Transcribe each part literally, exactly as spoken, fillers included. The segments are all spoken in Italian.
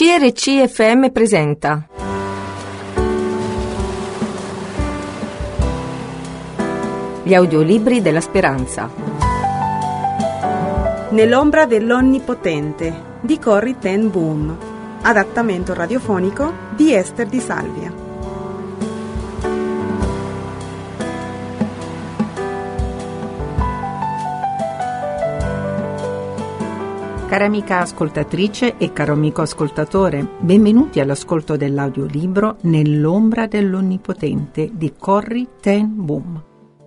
C R C F M presenta Gli audiolibri della speranza. Nell'ombra dell'Onnipotente di Corrie ten Boom, adattamento radiofonico di Ester Di Salvia. Cara amica ascoltatrice e caro amico ascoltatore, benvenuti all'ascolto dell'audiolibro Nell'ombra dell'Onnipotente di Corrie ten Boom.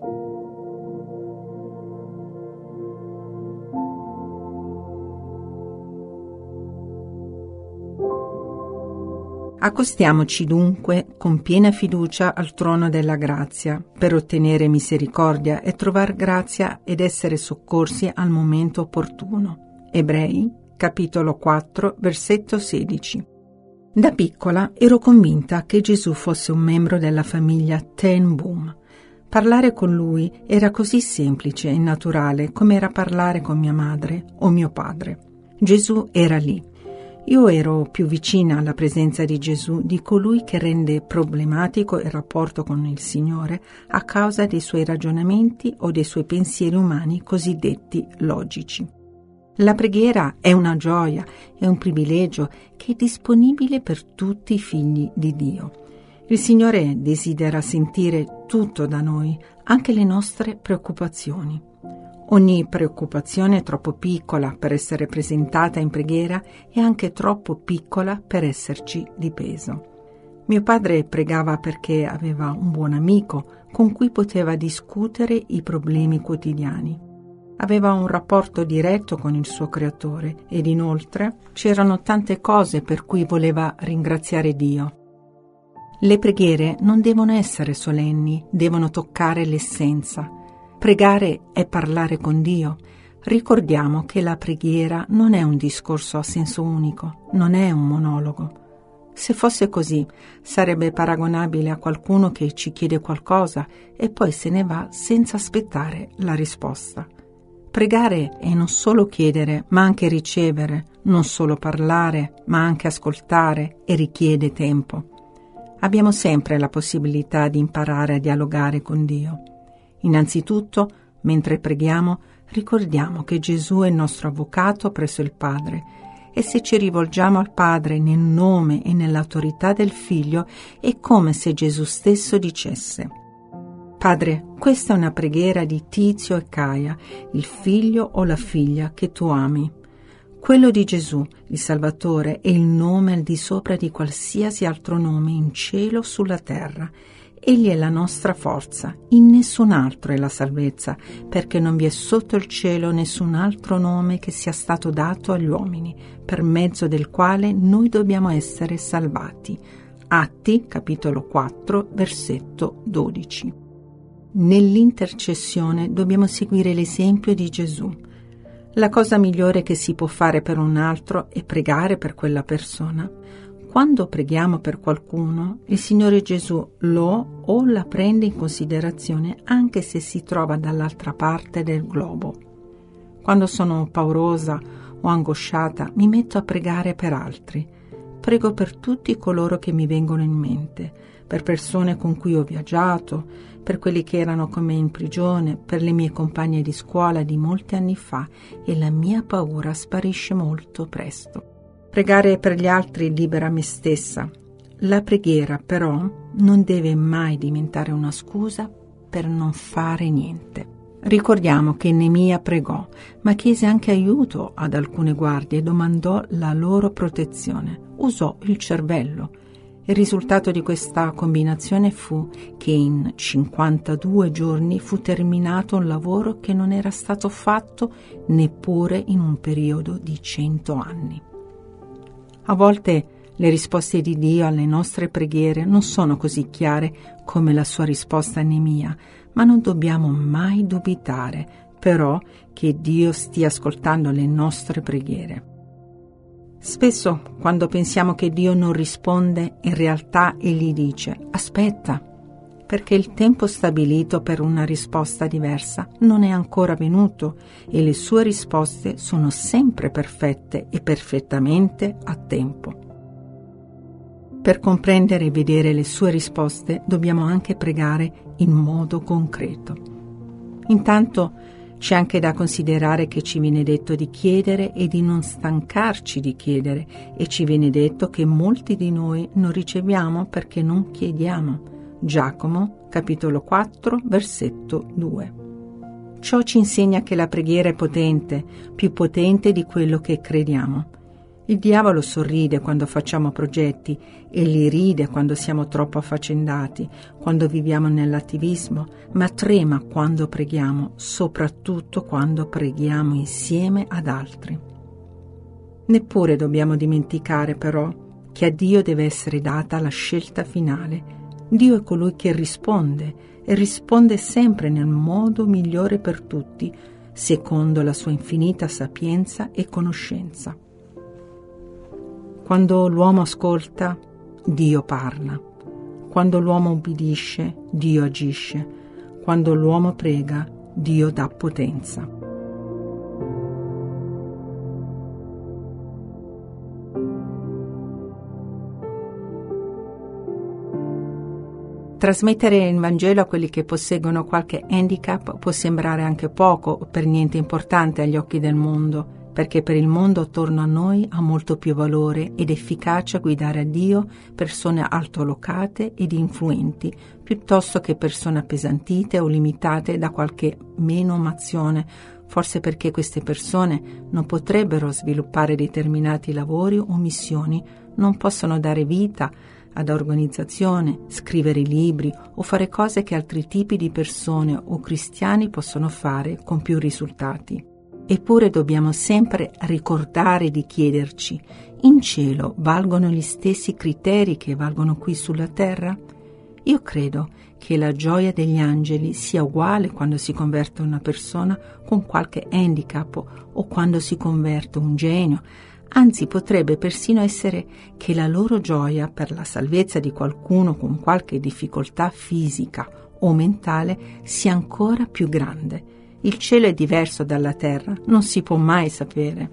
Accostiamoci dunque con piena fiducia al trono della grazia per ottenere misericordia e trovar grazia ed essere soccorsi al momento opportuno. Ebrei, capitolo quattro, versetto sedici. Da piccola ero convinta che Gesù fosse un membro della famiglia ten Boom. Parlare con lui era così semplice e naturale come era parlare con mia madre o mio padre. Gesù era lì. Io ero più vicina alla presenza di Gesù di colui che rende problematico il rapporto con il Signore a causa dei suoi ragionamenti o dei suoi pensieri umani cosiddetti logici. La preghiera è una gioia, è un privilegio che è disponibile per tutti i figli di Dio. Il Signore desidera sentire tutto da noi, anche le nostre preoccupazioni. Ogni preoccupazione è troppo piccola per essere presentata in preghiera e anche troppo piccola per esserci di peso. Mio padre pregava perché aveva un buon amico con cui poteva discutere i problemi quotidiani. Aveva un rapporto diretto con il suo creatore ed inoltre c'erano tante cose per cui voleva ringraziare Dio. Le preghiere non devono essere solenni, devono toccare l'essenza. Pregare è parlare con Dio. Ricordiamo che la preghiera non è un discorso a senso unico, non è un monologo. Se fosse così, sarebbe paragonabile a qualcuno che ci chiede qualcosa e poi se ne va senza aspettare la risposta. Pregare è non solo chiedere, ma anche ricevere, non solo parlare, ma anche ascoltare e richiede tempo. Abbiamo sempre la possibilità di imparare a dialogare con Dio. Innanzitutto, mentre preghiamo, ricordiamo che Gesù è il nostro avvocato presso il Padre e se ci rivolgiamo al Padre nel nome e nell'autorità del Figlio è come se Gesù stesso dicesse: Padre, questa è una preghiera di Tizio e Caia, il figlio o la figlia che tu ami. Quello di Gesù, il Salvatore, è il nome al di sopra di qualsiasi altro nome in cielo o sulla terra. Egli è la nostra forza, in nessun altro è la salvezza, perché non vi è sotto il cielo nessun altro nome che sia stato dato agli uomini, per mezzo del quale noi dobbiamo essere salvati. Atti, capitolo quattro, versetto dodici. Nell'intercessione dobbiamo seguire l'esempio di Gesù. La cosa migliore che si può fare per un altro è pregare per quella persona. Quando preghiamo per qualcuno, il Signore Gesù lo o la prende in considerazione anche se si trova dall'altra parte del globo. Quando sono paurosa o angosciata, mi metto a pregare per altri. Prego per tutti coloro che mi vengono in mente, per persone con cui ho viaggiato, per quelli che erano con me in prigione, per le mie compagne di scuola di molti anni fa, e la mia paura sparisce molto presto. Pregare per gli altri libera me stessa. La preghiera, però, non deve mai diventare una scusa per non fare niente. Ricordiamo che Neemia pregò, ma chiese anche aiuto ad alcune guardie e domandò la loro protezione. Usò il cervello. Il risultato di questa combinazione fu che in cinquantadue giorni fu terminato un lavoro che non era stato fatto neppure in un periodo di cento anni. A volte le risposte di Dio alle nostre preghiere non sono così chiare come la sua risposta a Neemia, ma non dobbiamo mai dubitare, però, che Dio stia ascoltando le nostre preghiere. Spesso, quando pensiamo che Dio non risponde, in realtà Egli dice: aspetta, perché il tempo stabilito per una risposta diversa non è ancora venuto e le sue risposte sono sempre perfette e perfettamente a tempo. Per comprendere e vedere le sue risposte dobbiamo anche pregare in modo concreto. Intanto c'è anche da considerare che ci viene detto di chiedere e di non stancarci di chiedere, e ci viene detto che molti di noi non riceviamo perché non chiediamo. Giacomo, capitolo quattro, versetto due. Ciò ci insegna che la preghiera è potente, più potente di quello che crediamo. Il diavolo sorride quando facciamo progetti e li ride quando siamo troppo affaccendati, quando viviamo nell'attivismo, ma trema quando preghiamo, soprattutto quando preghiamo insieme ad altri. Neppure dobbiamo dimenticare però che a Dio deve essere data la scelta finale. Dio è colui che risponde e risponde sempre nel modo migliore per tutti, secondo la sua infinita sapienza e conoscenza. Quando l'uomo ascolta, Dio parla. Quando l'uomo ubbidisce, Dio agisce. Quando l'uomo prega, Dio dà potenza. Trasmettere il Vangelo a quelli che posseggono qualche handicap può sembrare anche poco o per niente importante agli occhi del mondo, perché per il mondo attorno a noi ha molto più valore ed efficacia guidare a Dio persone altolocate ed influenti, piuttosto che persone appesantite o limitate da qualche menomazione, forse perché queste persone non potrebbero sviluppare determinati lavori o missioni, non possono dare vita ad organizzazione, scrivere libri o fare cose che altri tipi di persone o cristiani possono fare con più risultati. Eppure dobbiamo sempre ricordare di chiederci: in cielo valgono gli stessi criteri che valgono qui sulla terra? Io credo che la gioia degli angeli sia uguale quando si converte una persona con qualche handicap o quando si converte un genio. Anzi, potrebbe persino essere che la loro gioia per la salvezza di qualcuno con qualche difficoltà fisica o mentale sia ancora più grande. Il cielo è diverso dalla terra, non si può mai sapere.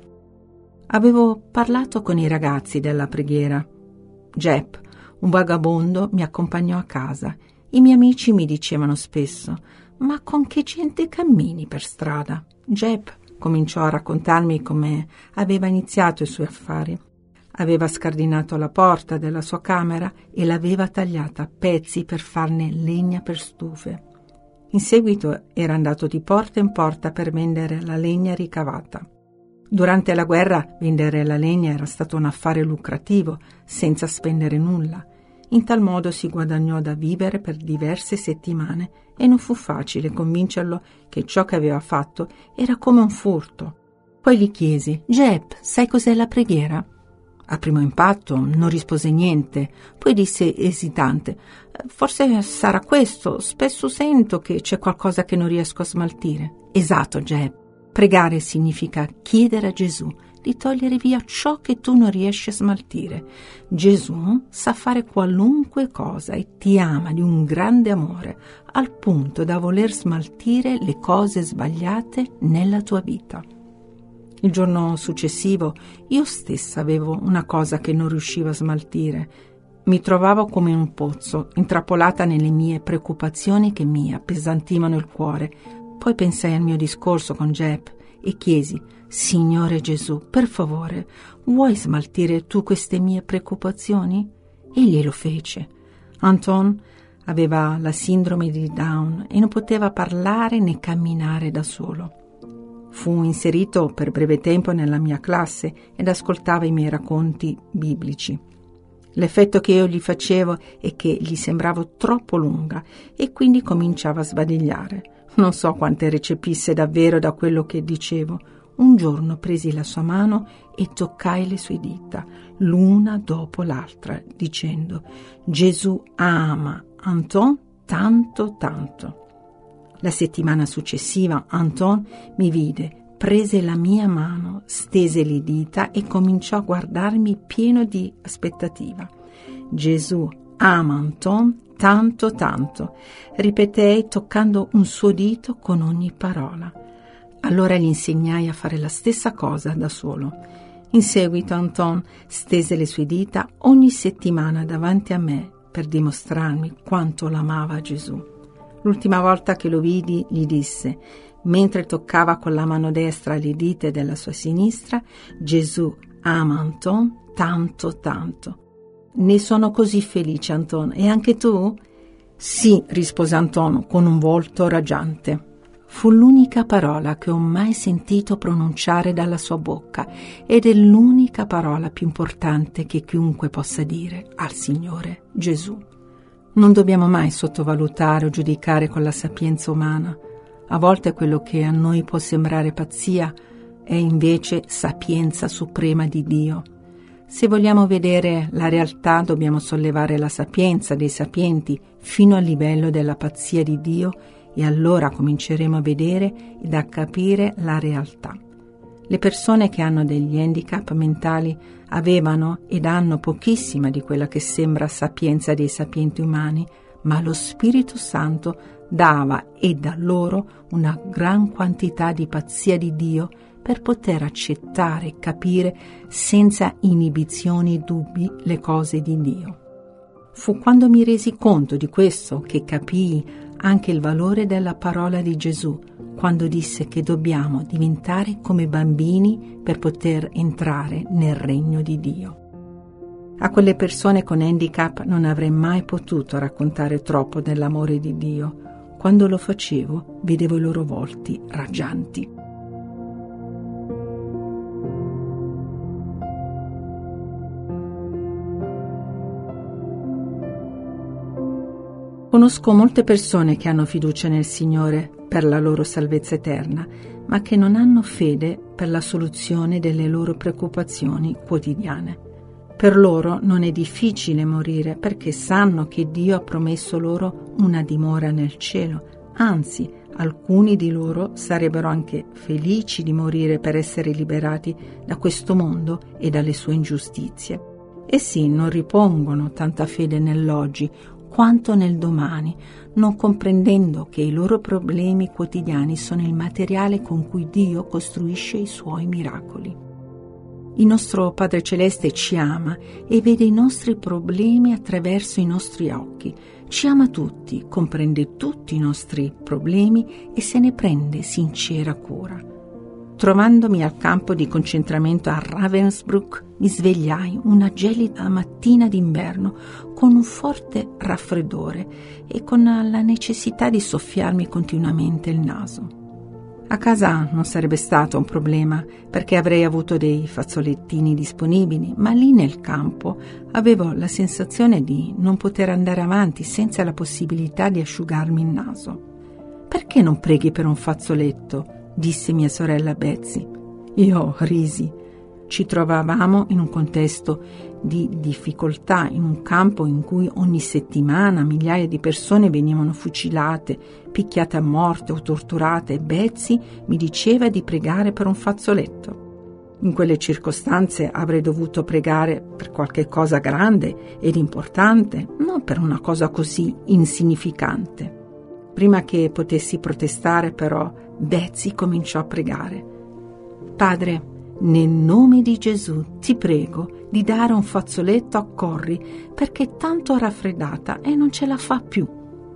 Avevo parlato con i ragazzi della preghiera. Jep, un vagabondo, mi accompagnò a casa. I miei amici mi dicevano spesso: ma con che gente cammini per strada? Jep cominciò a raccontarmi come aveva iniziato i suoi affari. Aveva scardinato la porta della sua camera e l'aveva tagliata a pezzi per farne legna per stufe. In seguito era andato di porta in porta per vendere la legna ricavata. Durante la guerra vendere la legna era stato un affare lucrativo, senza spendere nulla. In tal modo si guadagnò da vivere per diverse settimane e non fu facile convincerlo che ciò che aveva fatto era come un furto. Poi gli chiesi: Jep, sai cos'è la preghiera? A primo impatto non rispose niente, poi disse esitante: forse sarà questo, spesso sento che c'è qualcosa che non riesco a smaltire. Esatto, Jep. Pregare significa chiedere a Gesù di togliere via ciò che tu non riesci a smaltire. Gesù sa fare qualunque cosa e ti ama di un grande amore, al punto da voler smaltire le cose sbagliate nella tua vita. Il giorno successivo io stessa avevo una cosa che non riuscivo a smaltire. Mi trovavo come in un pozzo, intrappolata nelle mie preoccupazioni che mi appesantivano il cuore. Poi pensai al mio discorso con Jep e chiesi: Signore Gesù, per favore, vuoi smaltire tu queste mie preoccupazioni? Egli lo fece. Anton aveva la sindrome di Down e non poteva parlare né camminare da solo. Fu inserito per breve tempo nella mia classe ed ascoltava i miei racconti biblici. L'effetto che io gli facevo è che gli sembravo troppo lunga e quindi cominciava a sbadigliare. Non so quante recepisse davvero da quello che dicevo. Un giorno presi la sua mano e toccai le sue dita, l'una dopo l'altra, dicendo: Gesù ama Anton tanto tanto. La settimana successiva Anton mi vide, prese la mia mano, stese le dita e cominciò a guardarmi pieno di aspettativa. Gesù ama Anton tanto tanto, ripetei toccando un suo dito con ogni parola. Allora gli insegnai a fare la stessa cosa da solo. In seguito Anton stese le sue dita ogni settimana davanti a me per dimostrarmi quanto l'amava Gesù. L'ultima volta che lo vidi gli disse, mentre toccava con la mano destra le dita della sua sinistra, Gesù ama Anton tanto tanto. Ne sono così felice, Anton, e anche tu? Sì, rispose Anton con un volto raggiante. Fu l'unica parola che ho mai sentito pronunciare dalla sua bocca ed è l'unica parola più importante che chiunque possa dire al Signore Gesù. Non dobbiamo mai sottovalutare o giudicare con la sapienza umana. A volte quello che a noi può sembrare pazzia è invece sapienza suprema di Dio. Se vogliamo vedere la realtà dobbiamo sollevare la sapienza dei sapienti fino al livello della pazzia di Dio e allora cominceremo a vedere ed a capire la realtà. Le persone che hanno degli handicap mentali avevano ed hanno pochissima di quella che sembra sapienza dei sapienti umani, ma lo Spirito Santo dava e da loro una gran quantità di pazzia di Dio per poter accettare e capire senza inibizioni e dubbi le cose di Dio. Fu quando mi resi conto di questo che capii anche il valore della parola di Gesù, quando disse che dobbiamo diventare come bambini per poter entrare nel regno di Dio. A quelle persone con handicap non avrei mai potuto raccontare troppo dell'amore di Dio. Quando lo facevo, vedevo i loro volti raggianti. Conosco molte persone che hanno fiducia nel Signore per la loro salvezza eterna, ma che non hanno fede per la soluzione delle loro preoccupazioni quotidiane. Per loro non è difficile morire perché sanno che Dio ha promesso loro una dimora nel cielo. Anzi, alcuni di loro sarebbero anche felici di morire per essere liberati da questo mondo e dalle sue ingiustizie. Essi non ripongono tanta fede nell'oggi quanto nel domani, non comprendendo che i loro problemi quotidiani sono il materiale con cui Dio costruisce i suoi miracoli. Il nostro Padre Celeste ci ama e vede i nostri problemi attraverso i nostri occhi. Ci ama tutti, comprende tutti i nostri problemi e se ne prende sincera cura. Trovandomi al campo di concentramento a Ravensbrück, mi svegliai una gelida mattina d'inverno con un forte raffreddore e con la necessità di soffiarmi continuamente il naso. A casa non sarebbe stato un problema perché avrei avuto dei fazzolettini disponibili, ma lì nel campo avevo la sensazione di non poter andare avanti senza la possibilità di asciugarmi il naso. «Perché non preghi per un fazzoletto?» disse mia sorella Betsy. Io risi. Ci trovavamo in un contesto di difficoltà, in un campo in cui ogni settimana migliaia di persone venivano fucilate, picchiate a morte o torturate e Betsy mi diceva di pregare per un fazzoletto. In quelle circostanze avrei dovuto pregare per qualche cosa grande ed importante, non per una cosa così insignificante. Prima che potessi protestare, però, Betsy cominciò a pregare. «Padre, nel nome di Gesù ti prego di dare un fazzoletto a Corry perché è tanto raffreddata e non ce la fa più».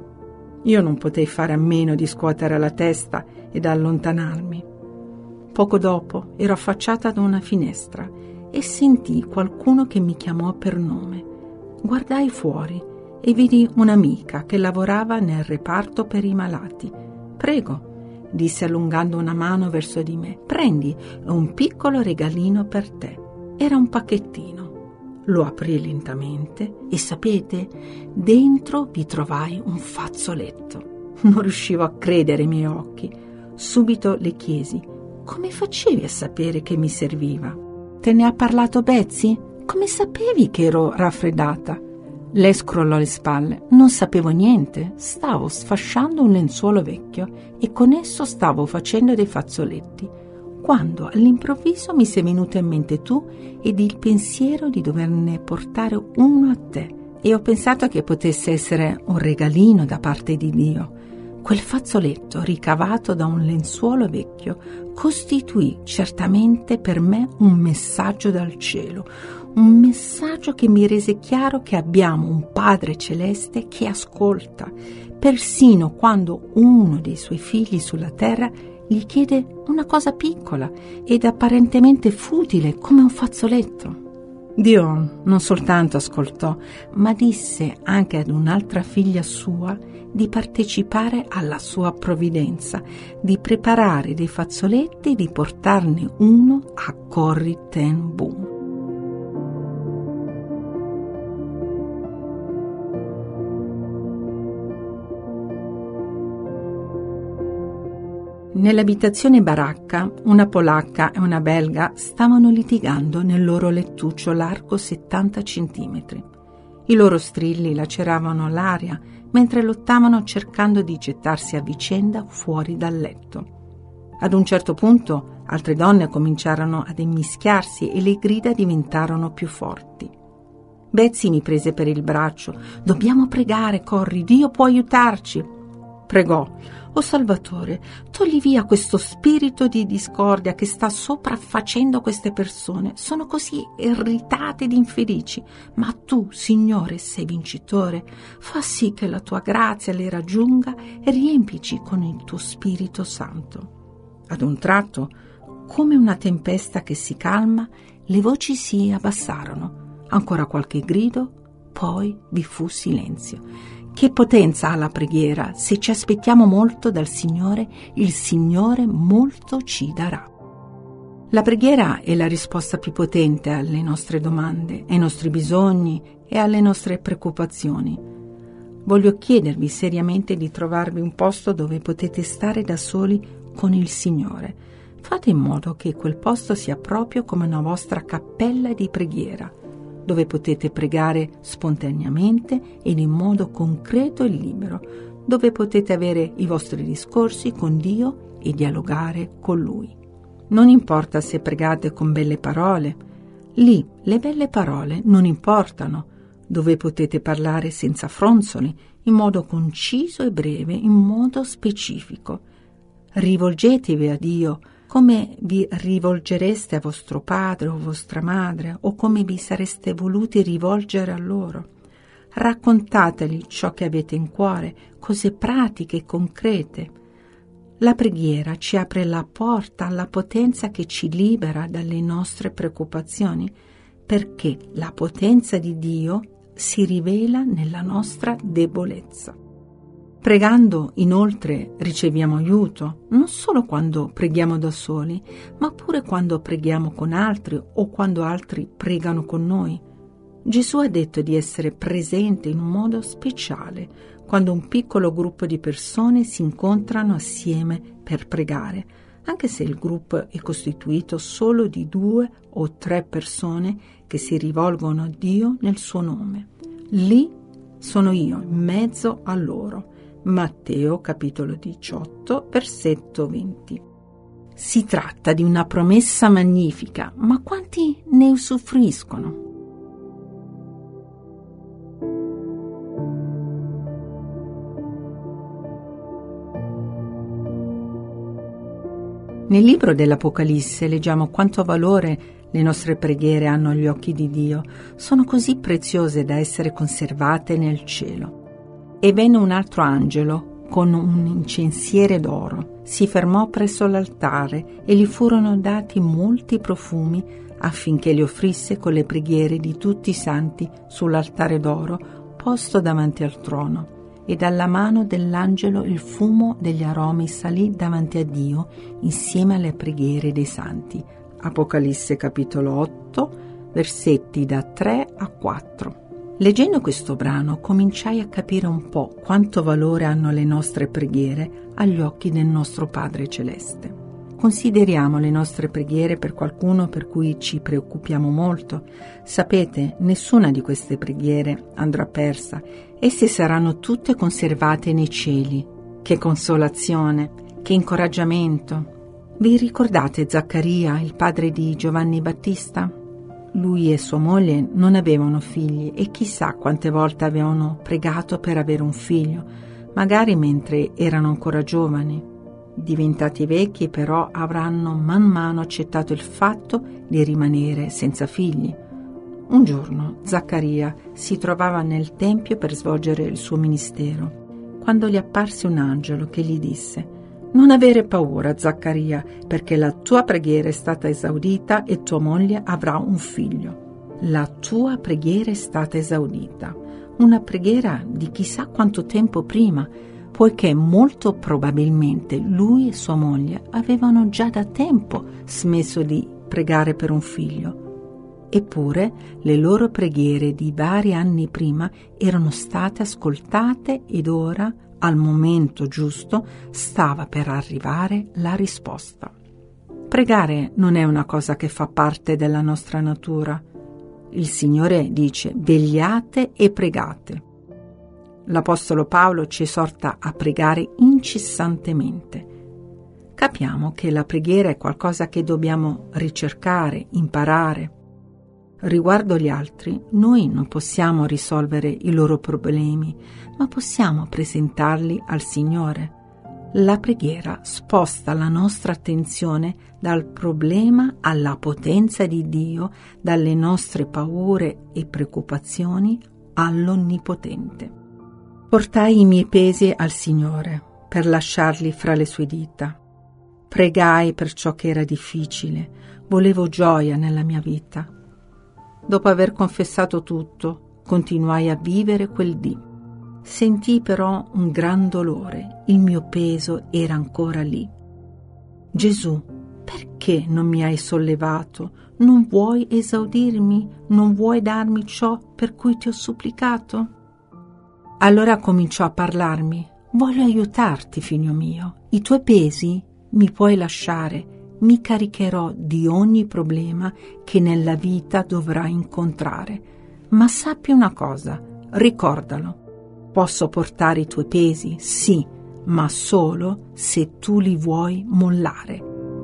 Io non potei fare a meno di scuotere la testa ed allontanarmi. Poco dopo ero affacciata ad una finestra e sentii qualcuno che mi chiamò per nome. Guardai fuori e vidi un'amica che lavorava nel reparto per i malati. «Prego», disse allungando una mano verso di me, «prendi, è un piccolo regalino per te». Era un pacchettino. Lo aprì lentamente e sapete, dentro vi trovai un fazzoletto. Non riuscivo a credere ai miei occhi. Subito le chiesi: «Come facevi a sapere che mi serviva?» «Te ne ha parlato Betsy? Come sapevi che ero raffreddata?» Lei scrollò le spalle. «Non sapevo niente, stavo sfasciando un lenzuolo vecchio e con esso stavo facendo dei fazzoletti, quando all'improvviso mi sei venuto in mente tu ed il pensiero di doverne portare uno a te e ho pensato che potesse essere un regalino da parte di Dio. Quel fazzoletto ricavato da un lenzuolo vecchio costituì certamente per me un messaggio dal cielo, un messaggio che mi rese chiaro che abbiamo un Padre Celeste che ascolta, persino quando uno dei suoi figli sulla terra gli chiede una cosa piccola ed apparentemente futile come un fazzoletto. Dio non soltanto ascoltò, ma disse anche ad un'altra figlia sua di partecipare alla sua provvidenza, di preparare dei fazzoletti e di portarne uno a Corrie ten Boom. Nell'abitazione baracca, una polacca e una belga stavano litigando nel loro lettuccio largo settanta centimetri. I loro strilli laceravano l'aria mentre lottavano cercando di gettarsi a vicenda fuori dal letto. Ad un certo punto altre donne cominciarono ad immischiarsi e le grida diventarono più forti. Betsy mi prese per il braccio. «Dobbiamo pregare, Corrie, Dio può aiutarci!» Pregò. «O Salvatore, togli via questo spirito di discordia che sta sopraffacendo queste persone. Sono così irritate ed infelici. Ma tu, Signore, sei vincitore. Fa sì che la tua grazia le raggiunga e riempici con il tuo Spirito Santo». Ad un tratto, come una tempesta che si calma, le voci si abbassarono. Ancora qualche grido, poi vi fu silenzio. Che potenza ha la preghiera! Se ci aspettiamo molto dal Signore, il Signore molto ci darà. La preghiera è la risposta più potente alle nostre domande, ai nostri bisogni e alle nostre preoccupazioni. Voglio chiedervi seriamente di trovarvi un posto dove potete stare da soli con il Signore. Fate in modo che quel posto sia proprio come una vostra cappella di preghiera, dove potete pregare spontaneamente ed in modo concreto e libero, dove potete avere i vostri discorsi con Dio e dialogare con Lui. Non importa se pregate con belle parole, lì le belle parole non importano, dove potete parlare senza fronzoli, in modo conciso e breve, in modo specifico. Rivolgetevi a Dio come vi rivolgereste a vostro padre o vostra madre, o come vi sareste voluti rivolgere a loro. Raccontateli ciò che avete in cuore, cose pratiche e concrete. La preghiera ci apre la porta alla potenza che ci libera dalle nostre preoccupazioni, perché la potenza di Dio si rivela nella nostra debolezza. Pregando, inoltre, riceviamo aiuto, non solo quando preghiamo da soli, ma pure quando preghiamo con altri o quando altri pregano con noi. Gesù ha detto di essere presente in un modo speciale quando un piccolo gruppo di persone si incontrano assieme per pregare, anche se il gruppo è costituito solo di due o tre persone che si rivolgono a Dio nel suo nome. Lì sono io in mezzo a loro. Matteo capitolo diciotto, versetto venti. Si tratta di una promessa magnifica, ma quanti ne usufruiscono? Nel libro dell'Apocalisse leggiamo quanto valore le nostre preghiere hanno agli occhi di Dio. Sono così preziose da essere conservate nel cielo. E venne un altro angelo con un incensiere d'oro, si fermò presso l'altare e gli furono dati molti profumi affinché li offrisse con le preghiere di tutti i santi sull'altare d'oro posto davanti al trono. E dalla mano dell'angelo il fumo degli aromi salì davanti a Dio insieme alle preghiere dei santi. Apocalisse capitolo otto, versetti da tre a quattro. Leggendo questo brano cominciai a capire un po' quanto valore hanno le nostre preghiere agli occhi del nostro Padre Celeste. Consideriamo le nostre preghiere per qualcuno per cui ci preoccupiamo molto. Sapete, nessuna di queste preghiere andrà persa. Esse saranno tutte conservate nei cieli. Che consolazione, che incoraggiamento. Vi ricordate Zaccaria, il padre di Giovanni Battista? Lui e sua moglie non avevano figli e chissà quante volte avevano pregato per avere un figlio, magari mentre erano ancora giovani. Diventati vecchi però avranno man mano accettato il fatto di rimanere senza figli. Un giorno Zaccaria si trovava nel tempio per svolgere il suo ministero, quando gli apparse un angelo che gli disse: «Non avere paura, Zaccaria, perché la tua preghiera è stata esaudita e tua moglie avrà un figlio». La tua preghiera è stata esaudita, una preghiera di chissà quanto tempo prima, poiché molto probabilmente lui e sua moglie avevano già da tempo smesso di pregare per un figlio. Eppure le loro preghiere di vari anni prima erano state ascoltate ed ora, al momento giusto, stava per arrivare la risposta. Pregare non è una cosa che fa parte della nostra natura. Il Signore dice: vegliate e pregate. L'Apostolo Paolo ci esorta a pregare incessantemente. Capiamo che la preghiera è qualcosa che dobbiamo ricercare, imparare. Riguardo gli altri, noi non possiamo risolvere i loro problemi, ma possiamo presentarli al Signore. La preghiera sposta la nostra attenzione dal problema alla potenza di Dio, dalle nostre paure e preoccupazioni all'Onnipotente. Portai i miei pesi al Signore per lasciarli fra le sue dita. Pregai per ciò che era difficile, volevo gioia nella mia vita. Dopo aver confessato tutto, continuai a vivere quel dì. Sentii però un gran dolore, il mio peso era ancora lì. Gesù, perché non mi hai sollevato? Non vuoi esaudirmi? Non vuoi darmi ciò per cui ti ho supplicato? Allora cominciò a parlarmi: voglio aiutarti, figlio mio, i tuoi pesi mi puoi lasciare. Mi caricherò di ogni problema che nella vita dovrai incontrare. Ma sappi una cosa, ricordalo: posso portare i tuoi pesi, sì, ma solo se tu li vuoi mollare.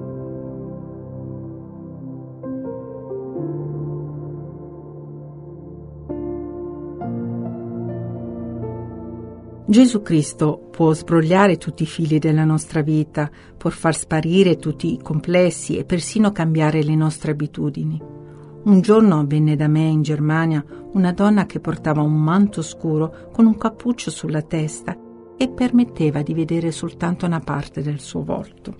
Gesù Cristo può sbrogliare tutti i fili della nostra vita, può far sparire tutti i complessi e persino cambiare le nostre abitudini. Un giorno venne da me in Germania una donna che portava un manto scuro con un cappuccio sulla testa e permetteva di vedere soltanto una parte del suo volto.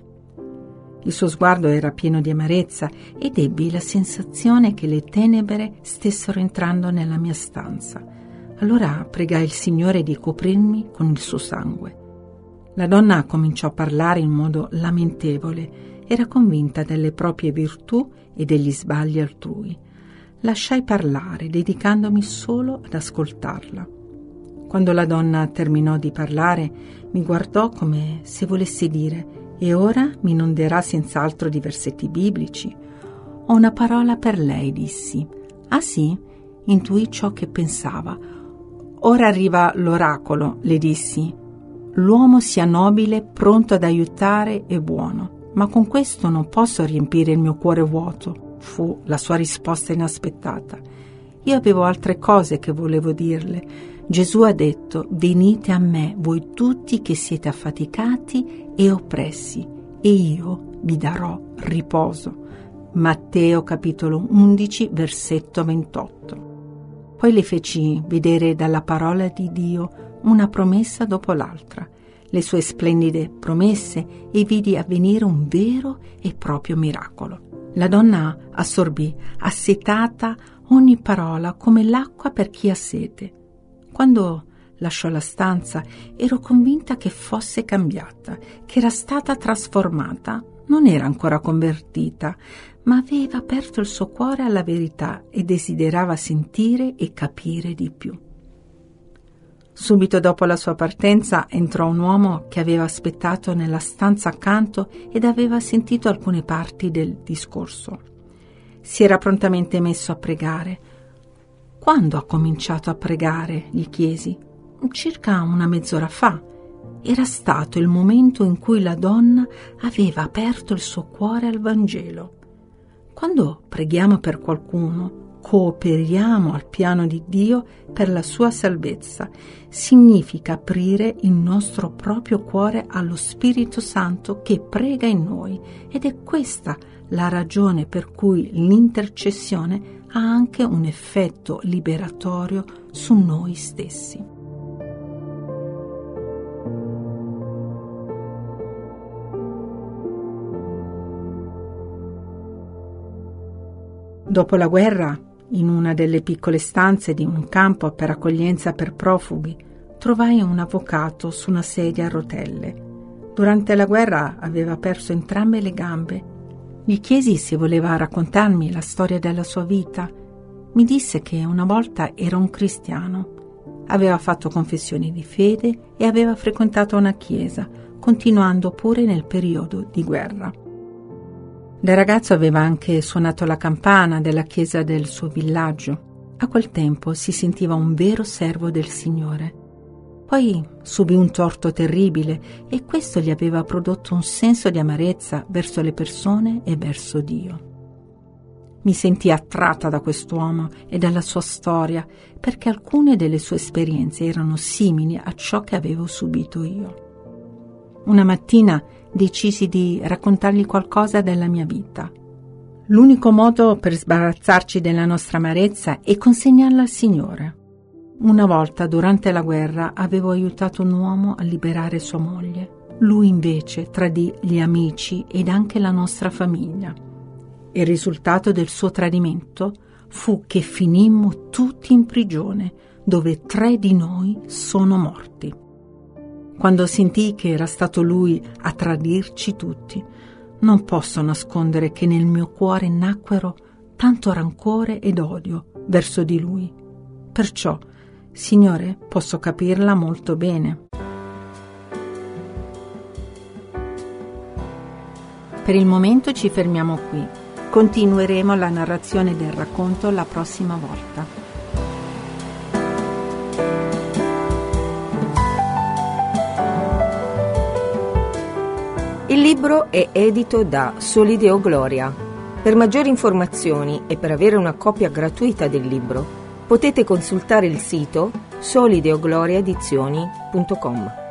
Il suo sguardo era pieno di amarezza ed ebbi la sensazione che le tenebre stessero entrando nella mia stanza. Allora pregai il Signore di coprirmi con il suo sangue. La donna cominciò a parlare in modo lamentevole, era convinta delle proprie virtù e degli sbagli altrui. Lasciai parlare, dedicandomi solo ad ascoltarla. Quando la donna terminò di parlare, mi guardò come se volesse dire: «E ora mi inonderà senz'altro di versetti biblici». «Ho una parola per lei», dissi. «Ah sì?» Intuì ciò che pensava. «Ora arriva l'oracolo», le dissi. «L'uomo sia nobile, pronto ad aiutare e buono, ma con questo non posso riempire il mio cuore vuoto», fu la sua risposta inaspettata. Io avevo altre cose che volevo dirle. Gesù ha detto: «Venite a me, voi tutti che siete affaticati e oppressi, e io vi darò riposo». Matteo capitolo undici, versetto ventotto. Poi le feci vedere dalla parola di Dio una promessa dopo l'altra, le sue splendide promesse, e vidi avvenire un vero e proprio miracolo. La donna assorbì, assetata, ogni parola come l'acqua per chi ha sete. Quando lasciò la stanza, ero convinta che fosse cambiata, che era stata trasformata. Non era ancora convertita, ma aveva aperto il suo cuore alla verità e desiderava sentire e capire di più. Subito dopo la sua partenza entrò un uomo che aveva aspettato nella stanza accanto ed aveva sentito alcune parti del discorso. Si era prontamente messo a pregare. «Quando ha cominciato a pregare?» gli chiesi. «Circa una mezz'ora fa». Era stato il momento in cui la donna aveva aperto il suo cuore al Vangelo. Quando preghiamo per qualcuno, cooperiamo al piano di Dio per la sua salvezza. Significa aprire il nostro proprio cuore allo Spirito Santo che prega in noi, ed è questa la ragione per cui l'intercessione ha anche un effetto liberatorio su noi stessi. Dopo la guerra, in una delle piccole stanze di un campo per accoglienza per profughi, trovai un avvocato su una sedia a rotelle. Durante la guerra aveva perso entrambe le gambe. Gli chiesi se voleva raccontarmi la storia della sua vita. Mi disse che una volta era un cristiano. Aveva fatto confessioni di fede e aveva frequentato una chiesa, continuando pure nel periodo di guerra. Da ragazzo aveva anche suonato la campana della chiesa del suo villaggio. A quel tempo si sentiva un vero servo del Signore. Poi subì un torto terribile e questo gli aveva prodotto un senso di amarezza verso le persone e verso Dio. Mi sentii attratta da quest'uomo e dalla sua storia, perché alcune delle sue esperienze erano simili a ciò che avevo subito io. Una mattina decisi di raccontargli qualcosa della mia vita. L'unico modo per sbarazzarci della nostra amarezza è consegnarla al Signore. Una volta, durante la guerra, avevo aiutato un uomo a liberare sua moglie. Lui invece tradì gli amici ed anche la nostra famiglia. Il risultato del suo tradimento fu che finimmo tutti in prigione, dove tre di noi sono morti. Quando sentii che era stato lui a tradirci tutti, non posso nascondere che nel mio cuore nacquero tanto rancore ed odio verso di lui. Perciò, Signore, posso capirla molto bene. Per il momento ci fermiamo qui. Continueremo la narrazione del racconto la prossima volta. Il libro è edito da Soli Deo Gloria. Per maggiori informazioni e per avere una copia gratuita del libro, potete consultare il sito solideogloria edizioni punto com.